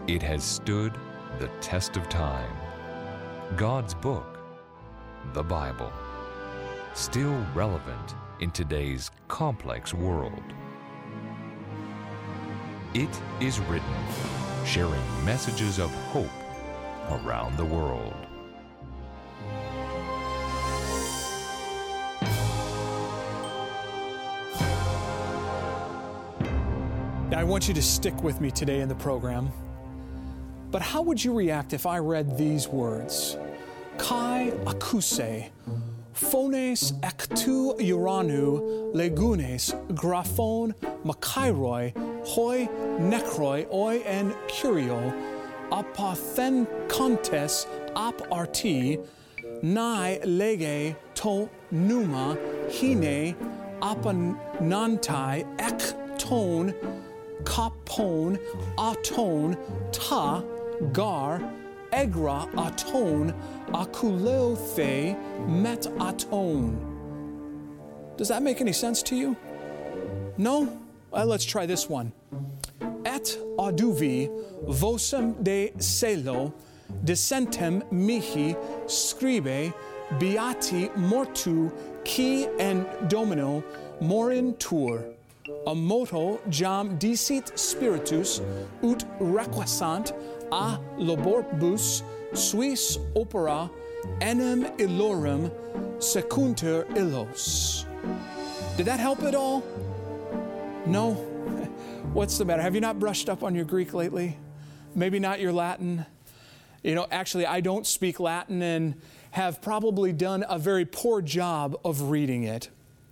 It has stood the test of time. God's book, the Bible, still relevant in today's complex world. It is written, sharing messages of hope around the world. Now, I want you to stick with me today in the program. But how would you react if I read these words? Kai akuse, phones ektu uranu, legunes, graphon, makairoi, hoi necroi, oi en curio, apothen contes ap arti, nai lege to numa, hine, apanantai, ek ton, kapon, aton, ta, gar, egra aton, akuleothe met aton. Does that make any sense to you? No? Let's try this one. Et auduvi vosem de celo, descentem mihi scribe, beati mortu qui en domino morin tur. A moto jam dicit spiritus ut requesant a laborbus suis opera enem illorum secunter illos. Did that help at all? No? What's the matter? Have you not brushed up on your Greek lately? Maybe not your Latin? Actually, I don't speak Latin and have probably done a very poor job of reading it.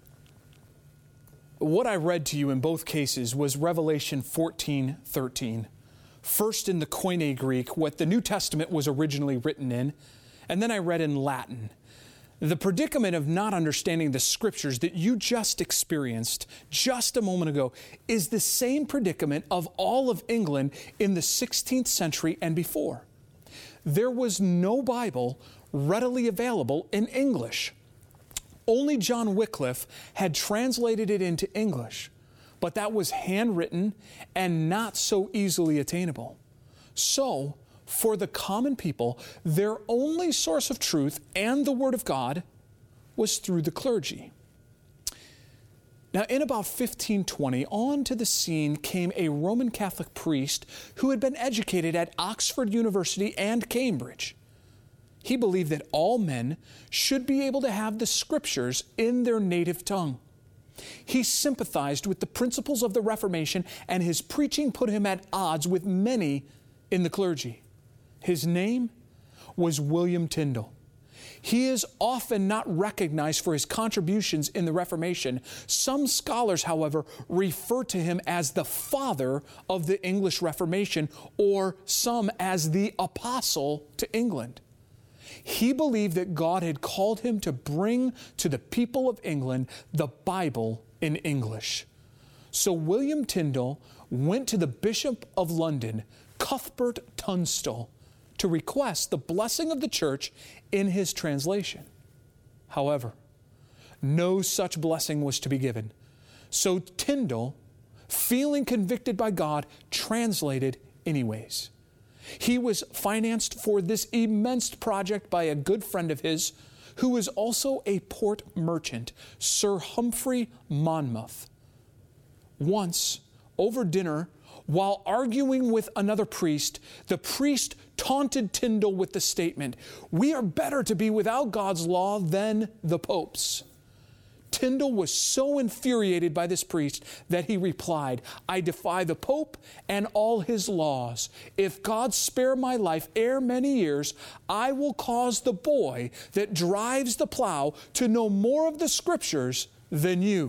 What I read to you in both cases was Revelation 14:13. First in the Koine Greek, what the New Testament was originally written in, and then I read in Latin. The predicament of not understanding the Scriptures that you just experienced just a moment ago is the same predicament of all of England in the 16th century and before. There was no Bible readily available in English. Only John Wycliffe had translated it into English, but that was handwritten and not so easily attainable. So, for the common people, their only source of truth and the Word of God was through the clergy. Now, in about 1520, onto the scene came a Roman Catholic priest who had been educated at Oxford University and Cambridge. He believed that all men should be able to have the Scriptures in their native tongue. He sympathized with the principles of the Reformation, and his preaching put him at odds with many in the clergy. His name was William Tyndale. He is often not recognized for his contributions in the Reformation. Some scholars, however, refer to him as the father of the English Reformation, or some as the apostle to England. He believed that God had called him to bring to the people of England the Bible in English. So William Tyndale went to the Bishop of London, Cuthbert Tunstall, to request the blessing of the church in his translation. However, no such blessing was to be given. So Tyndale, feeling convicted by God, translated anyways. He was financed for this immense project by a good friend of his, who was also a port merchant, Sir Humphrey Monmouth. Once, over dinner, while arguing with another priest, the priest taunted Tyndale with the statement, "We are better to be without God's law than the Pope's." Tyndale was so infuriated by this priest that he replied, "I defy the Pope and all his laws. If God spare my life ere many years, I will cause the boy that drives the plow to know more of the Scriptures than you."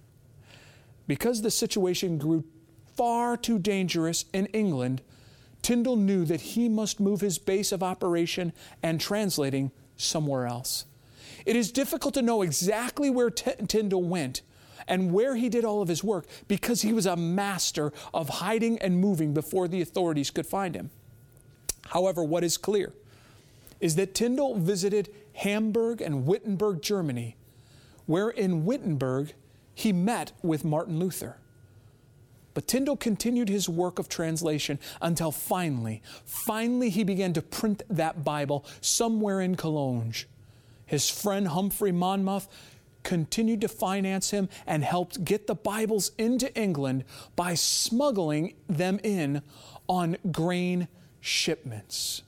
Because the situation grew far too dangerous in England, Tyndale knew that he must move his base of operation and translating somewhere else. It is difficult to know exactly where Tyndale went and where he did all of his work, because he was a master of hiding and moving before the authorities could find him. However, what is clear is that Tyndale visited Hamburg and Wittenberg, Germany, where in Wittenberg he met with Martin Luther. But Tyndale continued his work of translation until finally he began to print that Bible somewhere in Cologne. His friend Humphrey Monmouth continued to finance him and helped get the Bibles into England by smuggling them in on grain shipments.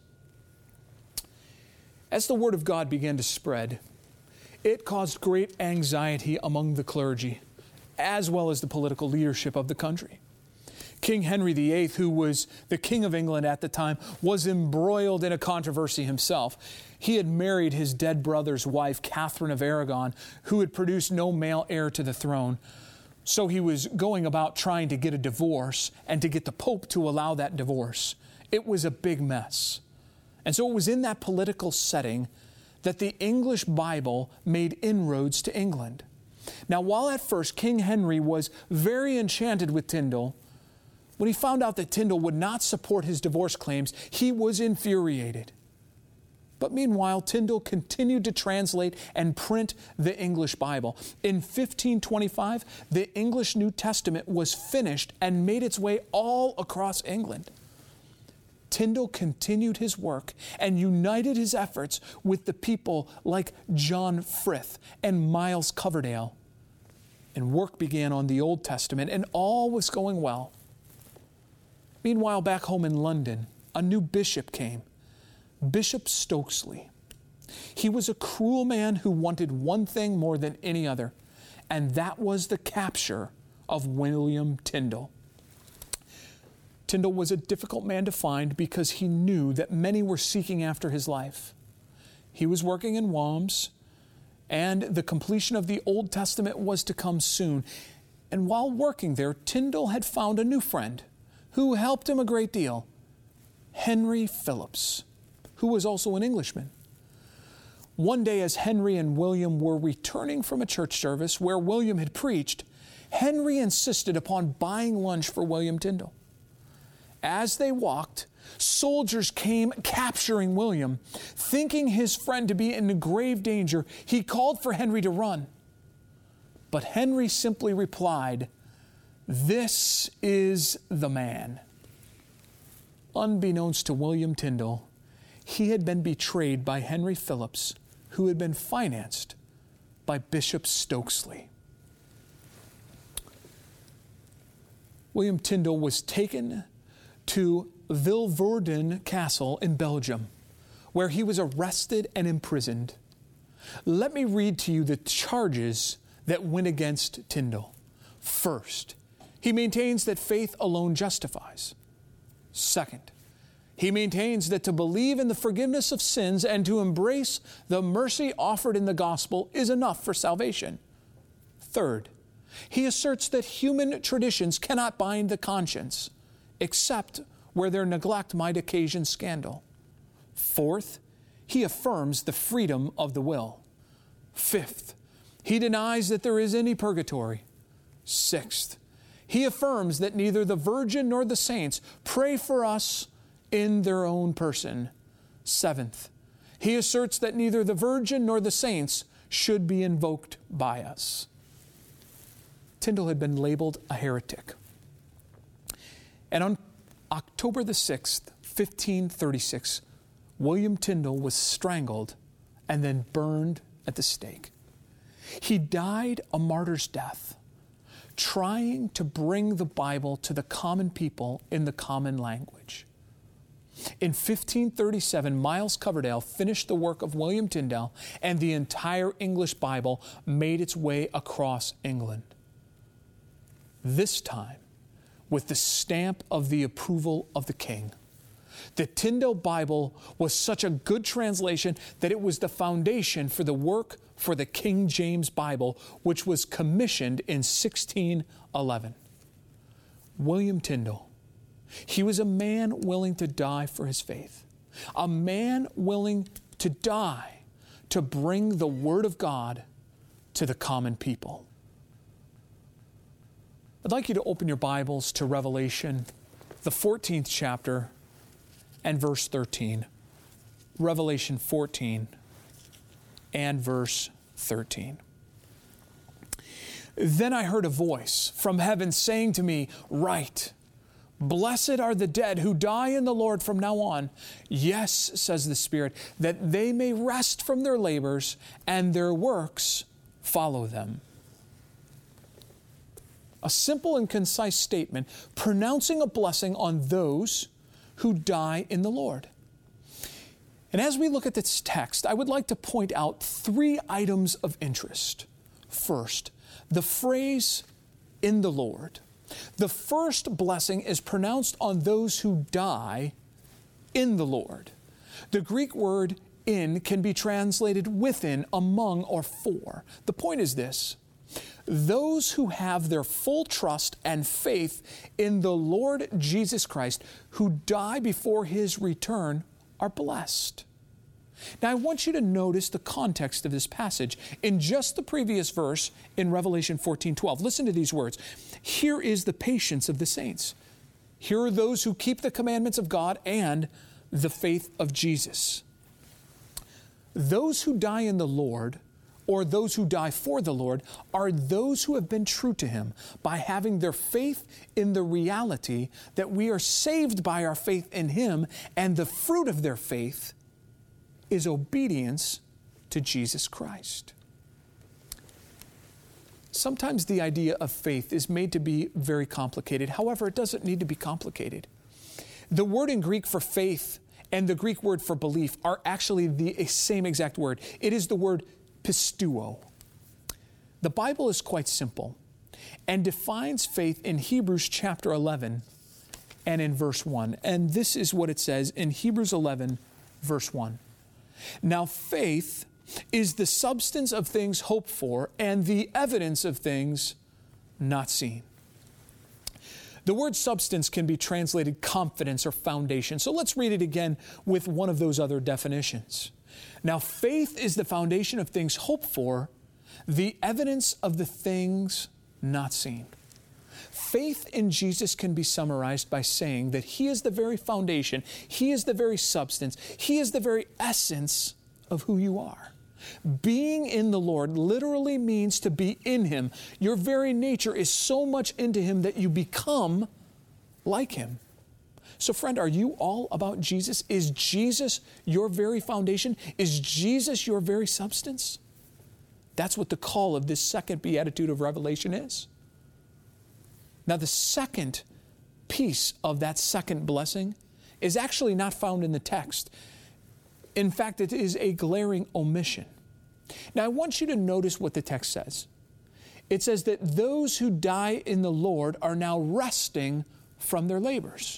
As the Word of God began to spread, it caused great anxiety among the clergy, as well as the political leadership of the country. King Henry VIII, who was the King of England at the time, was embroiled in a controversy himself. He had married his dead brother's wife, Catherine of Aragon, who had produced no male heir to the throne. So he was going about trying to get a divorce and to get the Pope to allow that divorce. It was a big mess. And so it was in that political setting that the English Bible made inroads to England. Now, while at first King Henry was very enchanted with Tyndale, when he found out that Tyndale would not support his divorce claims, he was infuriated. But meanwhile, Tyndale continued to translate and print the English Bible. In 1525, the English New Testament was finished and made its way all across England. Tyndale continued his work and united his efforts with the people like John Frith and Miles Coverdale. And work began on the Old Testament, and all was going well. Meanwhile, back home in London, a new bishop came, Bishop Stokesley. He was a cruel man who wanted one thing more than any other, and that was the capture of William Tyndale. Tyndale was a difficult man to find because he knew that many were seeking after his life. He was working in Worms, and the completion of the Old Testament was to come soon. And while working there, Tyndale had found a new friend who helped him a great deal, Henry Phillips, who was also an Englishman. One day, as Henry and William were returning from a church service where William had preached, Henry insisted upon buying lunch for William Tyndale. As they walked, soldiers came capturing William. Thinking his friend to be in grave danger, he called for Henry to run. But Henry simply replied, "This is the man." Unbeknownst to William Tyndale, he had been betrayed by Henry Phillips, who had been financed by Bishop Stokesley. William Tyndale was taken to Vilvoorden Castle in Belgium, where he was arrested and imprisoned. Let me read to you the charges that went against Tyndale. First, he maintains that faith alone justifies. Second, he maintains that to believe in the forgiveness of sins and to embrace the mercy offered in the gospel is enough for salvation. Third, he asserts that human traditions cannot bind the conscience, except where their neglect might occasion scandal. Fourth, he affirms the freedom of the will. Fifth, he denies that there is any purgatory. Sixth, he affirms that neither the Virgin nor the saints pray for us in their own person. Seventh, he asserts that neither the Virgin nor the saints should be invoked by us. Tyndale had been labeled a heretic. And on October the 6th, 1536, William Tyndale was strangled and then burned at the stake. He died a martyr's death, trying to bring the Bible to the common people in the common language. In 1537, Miles Coverdale finished the work of William Tyndale, and the entire English Bible made its way across England. This time, with the stamp of the approval of the king. The Tyndale Bible was such a good translation that it was the foundation for the work for the King James Bible, which was commissioned in 1611. William Tyndale, he was a man willing to die for his faith, a man willing to die to bring the Word of God to the common people. I'd like you to open your Bibles to Revelation, the 14th chapter, and verse 13. Revelation 14 and verse 13. Then I heard a voice from heaven saying to me, "Write, blessed are the dead who die in the Lord from now on. Yes," says the Spirit, "that they may rest from their labors and their works follow them." A simple and concise statement pronouncing a blessing on those who die in the Lord. And as we look at this text, I would like to point out 3 items of interest. First, the phrase, "in the Lord." The first blessing is pronounced on those who die in the Lord. The Greek word "in" can be translated within, among, or for. The point is this: those who have their full trust and faith in the Lord Jesus Christ, who die before His return, are blessed. Now, I want you to notice the context of this passage. In just the previous verse in Revelation 14:12, listen to these words. Here is the patience of the saints. Here are those who keep the commandments of God and the faith of Jesus. Those who die in the Lord, or those who die for the Lord, are those who have been true to Him by having their faith in the reality that we are saved by our faith in Him, and the fruit of their faith is obedience to Jesus Christ. Sometimes the idea of faith is made to be very complicated. However, it doesn't need to be complicated. The word in Greek for faith and the Greek word for belief are actually the same exact word. It is the word pisteuo. The Bible is quite simple and defines faith in Hebrews chapter 11 and in verse 1. And this is what it says in Hebrews 11, verse 1. Now faith is the substance of things hoped for and the evidence of things not seen. The word substance can be translated confidence or foundation. So let's read it again with one of those other definitions. Now faith is the foundation of things hoped for, the evidence of the things not seen. Faith in Jesus can be summarized by saying that He is the very foundation, He is the very substance, He is the very essence of who you are. Being in the Lord literally means to be in Him. Your very nature is so much into Him that you become like Him. So friend, are you all about Jesus? Is Jesus your very foundation? Is Jesus your very substance? That's what the call of this second beatitude of Revelation is. Now, the second piece of that second blessing is actually not found in the text. In fact, it is a glaring omission. Now, I want you to notice what the text says. It says that those who die in the Lord are now resting from their labors.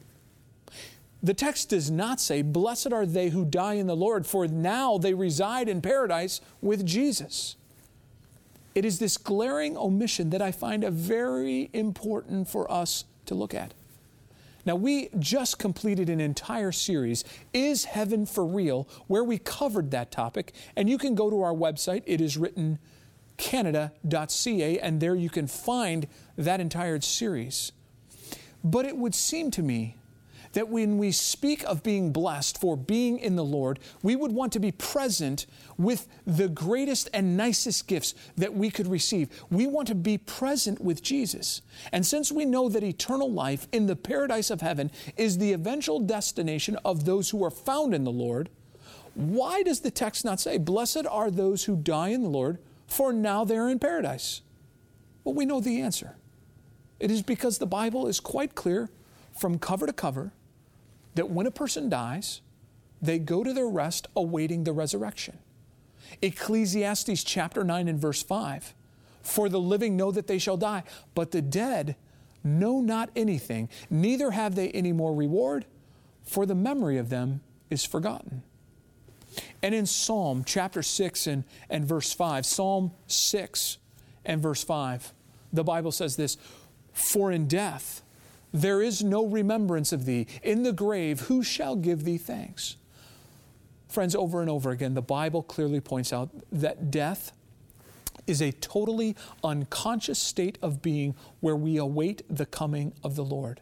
The text does not say, "Blessed are they who die in the Lord, for now they reside in paradise with Jesus." It is this glaring omission that I find very important for us to look at. Now, we just completed an entire series, Is Heaven for Real?, where we covered that topic. And you can go to our website. It is written canada.ca, and there you can find that entire series. But it would seem to me that when we speak of being blessed for being in the Lord, we would want to be present with the greatest and nicest gifts that we could receive. We want to be present with Jesus. And since we know that eternal life in the paradise of heaven is the eventual destination of those who are found in the Lord, why does the text not say, "Blessed are those who die in the Lord, for now they are in paradise"? Well, we know the answer. It is because the Bible is quite clear from cover to cover that when a person dies, they go to their rest awaiting the resurrection. Ecclesiastes chapter 9 and verse 5, "For the living know that they shall die, but the dead know not anything, neither have they any more reward, for the memory of them is forgotten." And in Psalm chapter 6 and verse 5, Psalm 6 and verse 5, the Bible says this, "For in death there is no remembrance of thee. In the grave, who shall give thee thanks?" Friends, over and over again, the Bible clearly points out that death is a totally unconscious state of being where we await the coming of the Lord.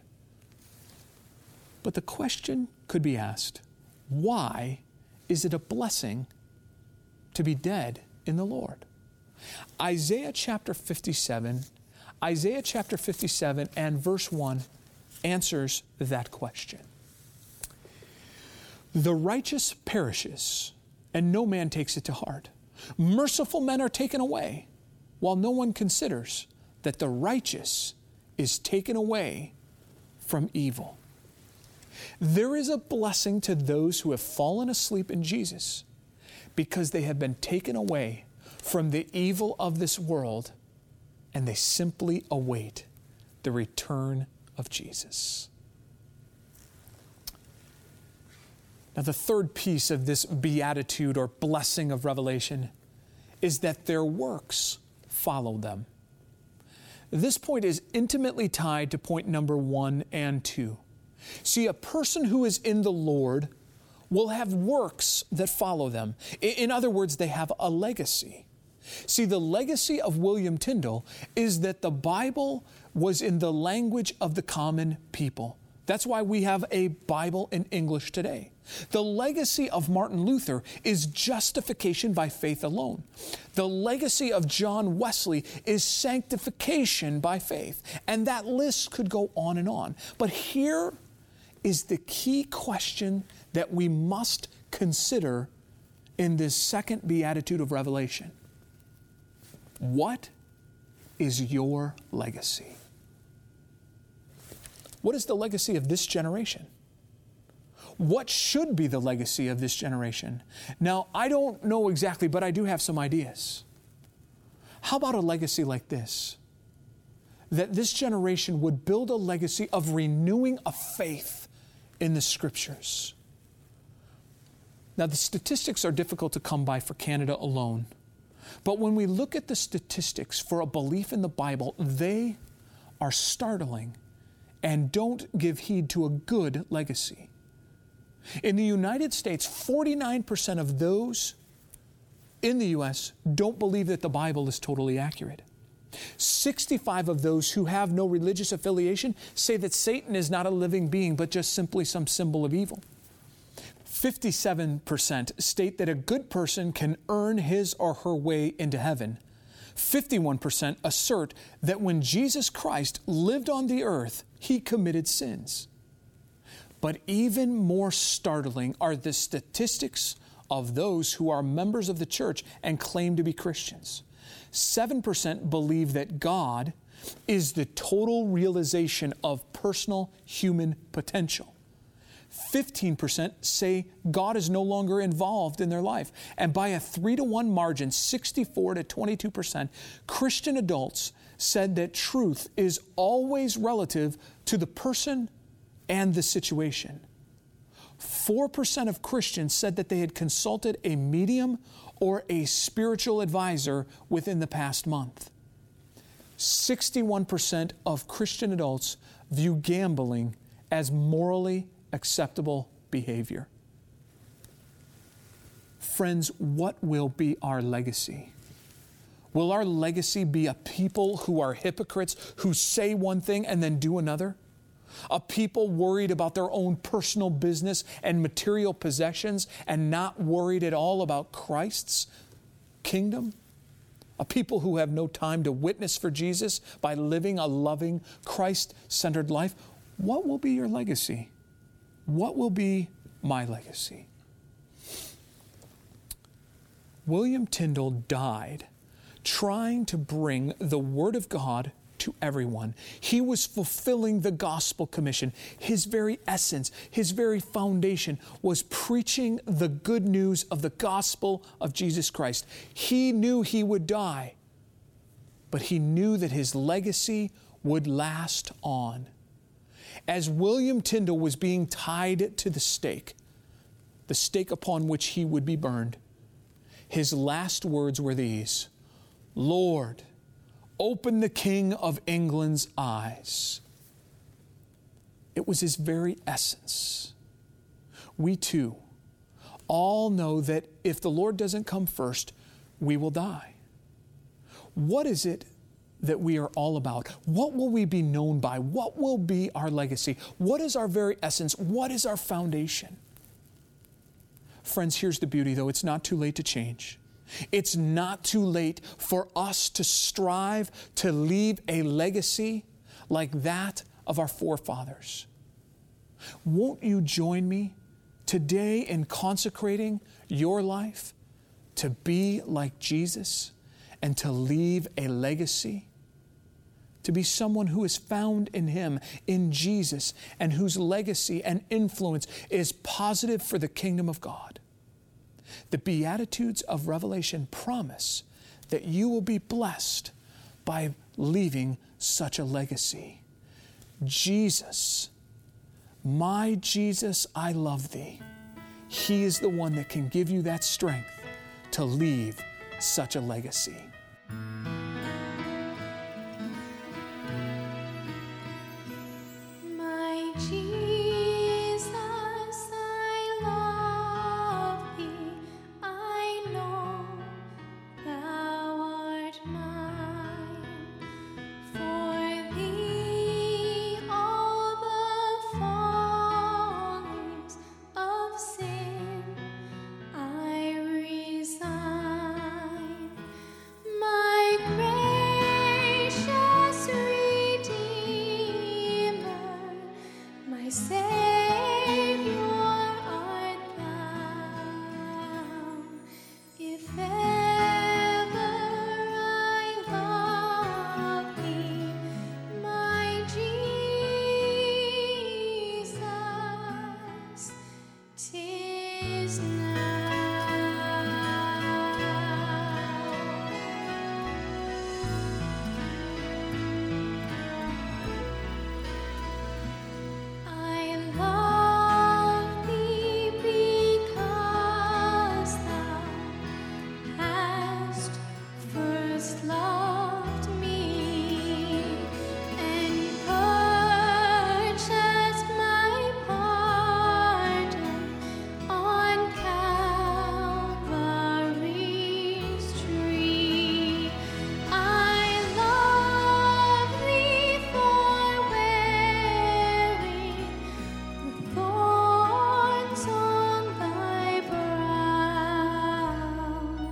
But the question could be asked, why is it a blessing to be dead in the Lord? Isaiah chapter 57 and verse 1 answers that question. The righteous perishes, and no man takes it to heart. Merciful men are taken away, while no one considers that the righteous is taken away from evil. There is a blessing to those who have fallen asleep in Jesus because they have been taken away from the evil of this world, and they simply await the return of Jesus. Now, the third piece of this beatitude or blessing of Revelation is that their works follow them. This point is intimately tied to point number 1 and 2. See, a person who is in the Lord will have works that follow them. In other words, they have a legacy. See, the legacy of William Tyndale is that the Bible was in the language of the common people. That's why we have a Bible in English today. The legacy of Martin Luther is justification by faith alone. The legacy of John Wesley is sanctification by faith. And that list could go on and on. But here is the key question that we must consider in this second beatitude of Revelation. What is your legacy? What is the legacy of this generation? What should be the legacy of this generation? Now, I don't know exactly, but I do have some ideas. How about a legacy like this? That this generation would build a legacy of renewing a faith in the Scriptures. Now, the statistics are difficult to come by for Canada alone. But when we look at the statistics for a belief in the Bible, they are startling and don't give heed to a good legacy. In the United States, 49% of those in the U.S. don't believe that the Bible is totally accurate. 65 of those who have no religious affiliation say that Satan is not a living being, but just simply some symbol of evil. 57% state that a good person can earn his or her way into heaven. 51% assert that when Jesus Christ lived on the earth, He committed sins. But even more startling are the statistics of those who are members of the church and claim to be Christians. 7% believe that God is the total realization of personal human potential. 15% say God is no longer involved in their life. And by a 3-to-1 margin, 64 to 22%, Christian adults said that truth is always relative to the person and the situation. 4% of Christians said that they had consulted a medium or a spiritual advisor within the past month. 61% of Christian adults view gambling as morally acceptable behavior. Friends, what will be our legacy? Will our legacy be a people who are hypocrites, who say one thing and then do another? A people worried about their own personal business and material possessions and not worried at all about Christ's kingdom? A people who have no time to witness for Jesus by living a loving, Christ-centered life? What will be your legacy? What will be my legacy? William Tyndale died trying to bring the Word of God to everyone. He was fulfilling the gospel commission. His very essence, his very foundation was preaching the good news of the gospel of Jesus Christ. He knew he would die, but he knew that his legacy would last on. As William Tyndale was being tied to the stake upon which he would be burned, his last words were these: "Lord, open the King of England's eyes." It was his very essence. We too all know that if the Lord doesn't come first, we will die. What is it that we are all about? What will we be known by? What will be our legacy? What is our very essence? What is our foundation? Friends, here's the beauty, though. It's not too late to change. It's not too late for us to strive to leave a legacy like that of our forefathers. Won't you join me today in consecrating your life to be like Jesus and to leave a legacy? To be someone who is found in Him, in Jesus, and whose legacy and influence is positive for the kingdom of God. The Beatitudes of Revelation promise that you will be blessed by leaving such a legacy. Jesus, my Jesus, I love Thee. He is the one that can give you that strength to leave such a legacy. My Jesus, I love Thee. I know Thou art mine. For Thee all the follies of sin I resign. My gracious Redeemer, my Savior art Thou. If ever I love Thee, my Jesus, 'tis now. I love Thee because Thou hast first loved me and purchased my pardon on Calvary's tree. I love Thee for wearing the thorns on Thy brow.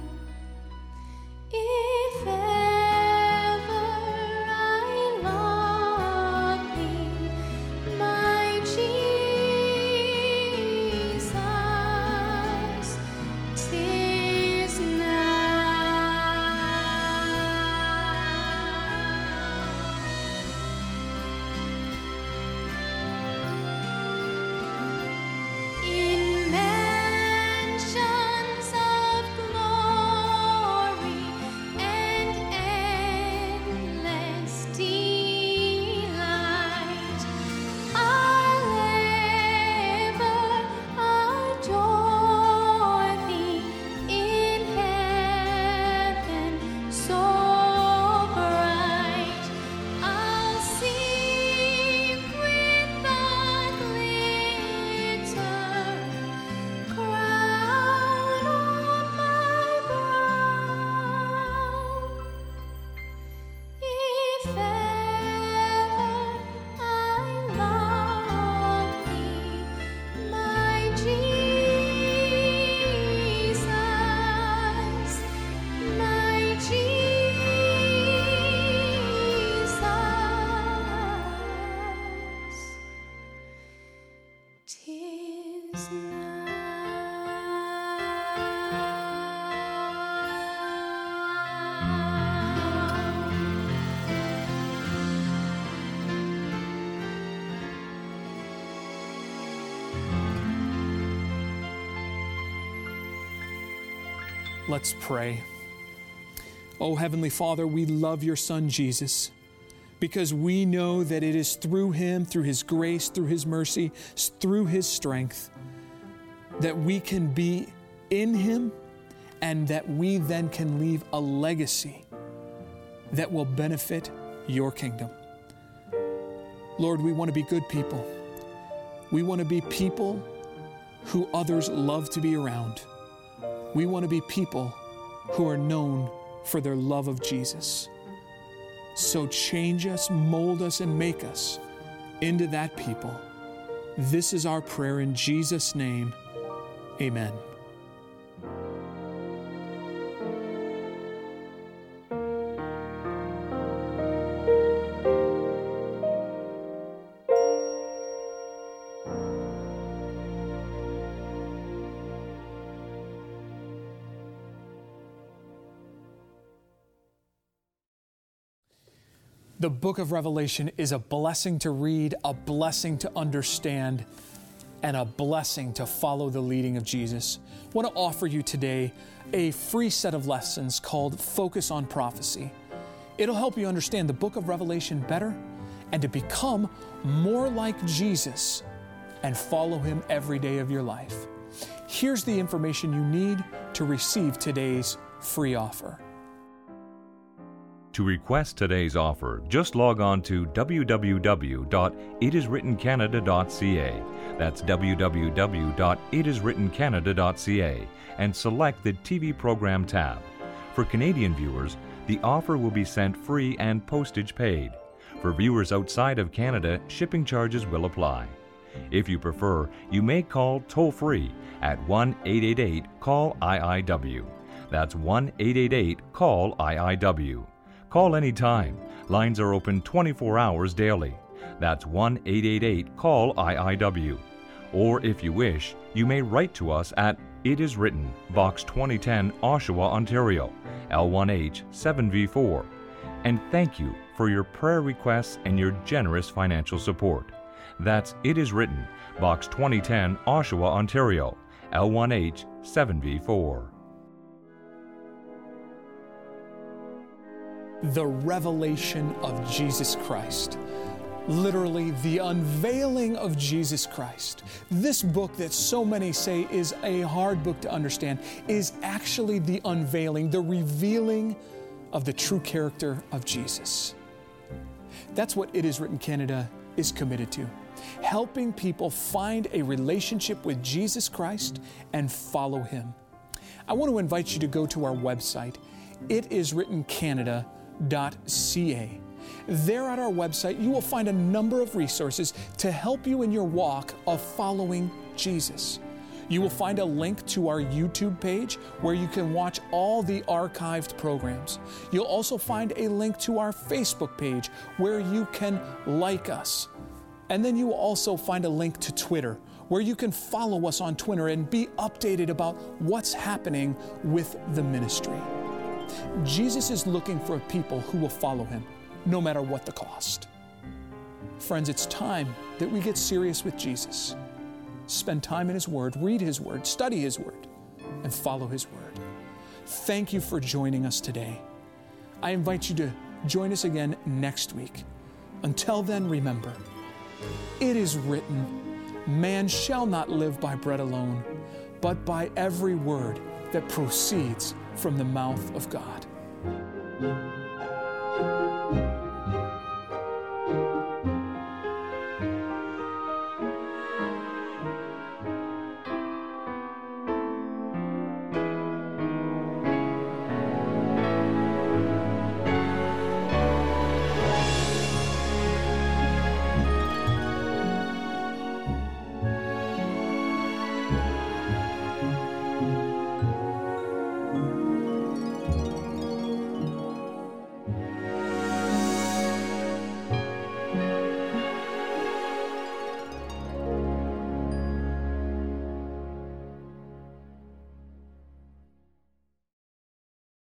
If ever I love Thee, my Jesus, 'tis in mansions of glory and endless delight, I'll ever adore Thee in heaven so bright. I'll sing with the glitter crown on my brow. If ever I love Thee, my Jesus, my Jesus, 'tis now. Let's pray. Oh, Heavenly Father, we love your Son, Jesus, because we know that it is through Him, through His grace, through His mercy, through His strength, that we can be in Him and that we then can leave a legacy that will benefit your kingdom. Lord, we want to be good people. We want to be people who others love to be around. We want to be people who are known for their love of Jesus. So change us, mold us, and make us into that people. This is our prayer in Jesus' name. Amen. The book of Revelation is a blessing to read, a blessing to understand, and a blessing to follow the leading of Jesus. I want to offer you today a free set of lessons called Focus on Prophecy. It'll help you understand the book of Revelation better and to become more like Jesus and follow Him every day of your life. Here's the information you need to receive today's free offer. To request today's offer, just log on to www.itiswrittencanada.ca. That's www.itiswrittencanada.ca and select the TV program tab. For Canadian viewers, the offer will be sent free and postage paid. For viewers outside of Canada, shipping charges will apply. If you prefer, you may call toll-free at 1-888-CALL-IIW. That's 1-888-CALL-IIW. Call anytime. Lines are open 24 hours daily. That's 1-888-CALL-IIW. Or if you wish, you may write to us at It Is Written, Box 2010, Oshawa, Ontario, L1H 7V4. And thank you for your prayer requests and your generous financial support. That's It Is Written, Box 2010, Oshawa, Ontario, L1H 7V4. The revelation of Jesus Christ. Literally, the unveiling of Jesus Christ. This book that so many say is a hard book to understand is actually the unveiling, the revealing of the true character of Jesus. That's what It Is Written Canada is committed to. Helping people find a relationship with Jesus Christ and follow Him. I want to invite you to go to our website, itiswrittencanada.ca. There at our website, you will find a number of resources to help you in your walk of following Jesus. You will find a link to our YouTube page where you can watch all the archived programs. You'll also find a link to our Facebook page where you can like us. And then you will also find a link to Twitter where you can follow us on Twitter and be updated about what's happening with the ministry. Jesus is looking for people who will follow Him, no matter what the cost. Friends, it's time that we get serious with Jesus. Spend time in His Word, read His Word, study His Word, and follow His Word. Thank you for joining us today. I invite you to join us again next week. Until then, remember, it is written, man shall not live by bread alone, but by every word that proceeds from the mouth of God.